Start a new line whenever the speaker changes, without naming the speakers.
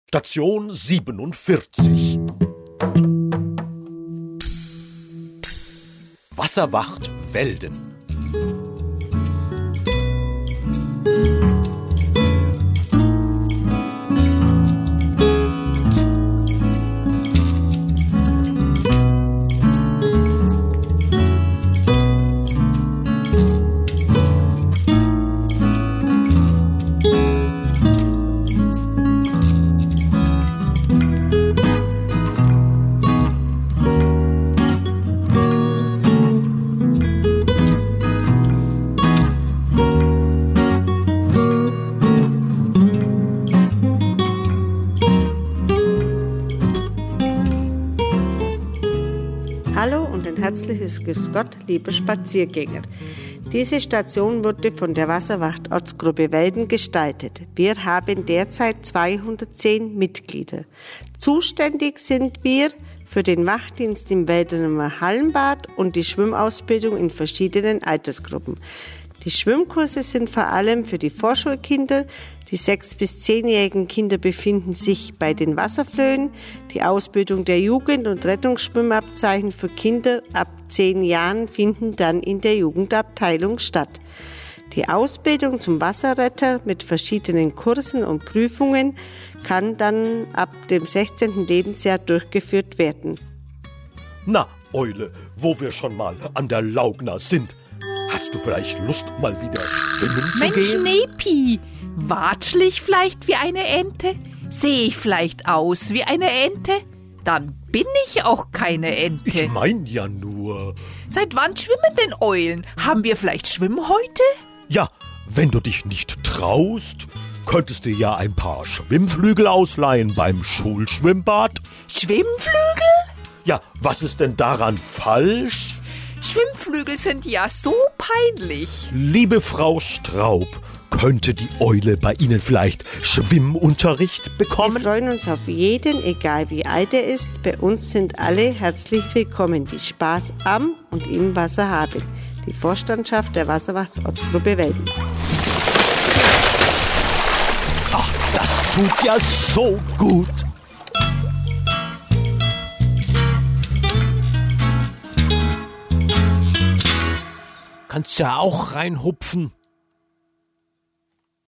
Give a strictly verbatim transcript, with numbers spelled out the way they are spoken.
Station siebenundvierzig. Wasserwacht Welden.
Hallo und ein herzliches Grüß Gott, liebe Spaziergänger. Diese Station wurde von der Wasserwacht Ortsgruppe Welden gestaltet. Wir haben derzeit zweihundertzehn Mitglieder. Zuständig sind wir für den Wachdienst im Weldener Hallenbad und die Schwimmausbildung in verschiedenen Altersgruppen. Die Schwimmkurse sind vor allem für die Vorschulkinder. Die sechs- bis zehnjährigen Kinder befinden sich bei den Wasserflöhen. Die Ausbildung der Jugend- und Rettungsschwimmabzeichen für Kinder ab zehn Jahren finden dann in der Jugendabteilung statt. Die Ausbildung zum Wasserretter mit verschiedenen Kursen und Prüfungen kann dann ab dem sechzehnten Lebensjahr durchgeführt werden.
Na, Eule, wo wir schon mal an der Laugna sind. Hast du vielleicht Lust, mal wieder schwimmen zu
Mensch,
gehen?
Nepi, watschel ich vielleicht wie eine Ente? Sehe ich vielleicht aus wie eine Ente? Dann bin ich auch keine Ente.
Ich mein ja nur...
Seit wann schwimmen denn Eulen? Haben wir vielleicht Schwimmen heute?
Ja, wenn du dich nicht traust, könntest du ja ein paar Schwimmflügel ausleihen beim Schulschwimmbad.
Schwimmflügel?
Ja, was ist denn daran falsch?
Schwimmflügel sind ja so peinlich.
Liebe Frau Straub, könnte die Eule bei Ihnen vielleicht Schwimmunterricht
Wir
bekommen?
freuen uns auf jeden, egal wie alt er ist. Bei uns sind alle herzlich willkommen, die Spaß am und im Wasser haben. Die Vorstandschaft der Wasserwacht Ortsgruppe Welden.
Ach, das tut ja so gut. Kannst ja auch reinhupfen.